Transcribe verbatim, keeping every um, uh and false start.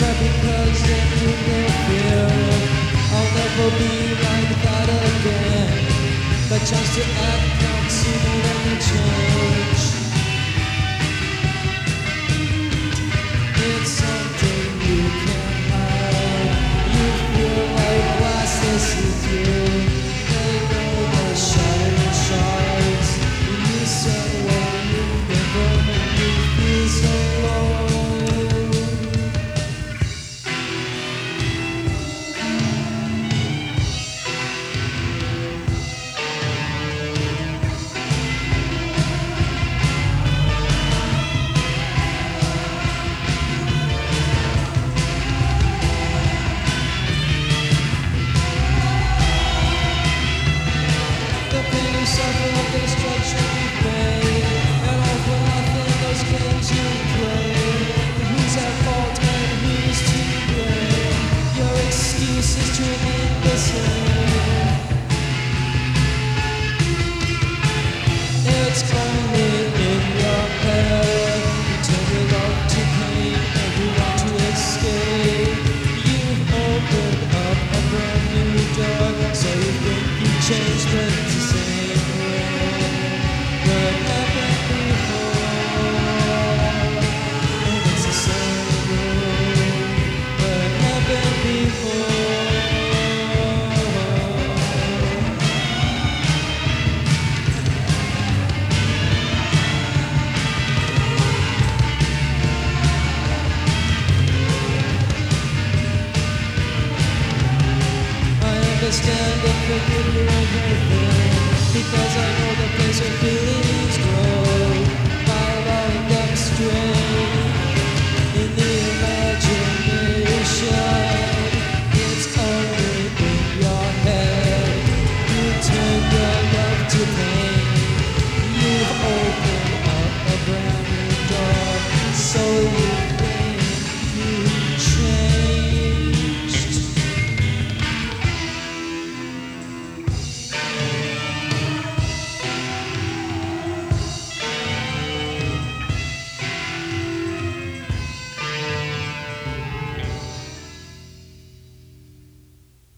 but because then you will feel I'll never be like that again. The chance to act comes sooner than the change. It's something you can't hide. You feel like glass, this is you. They know the shining shards. You said when you never make me feel so low. Suffer of destruction you pay, and all for nothing those games you play. Who's at fault and who's to blame? Your excuses to remain the same. It's only in your head. You turn your love to pain and you want to escape. You've opened up a brand new door, so you think you changed things the same. Understand and forgive you everything, because I know the place where feelings grow.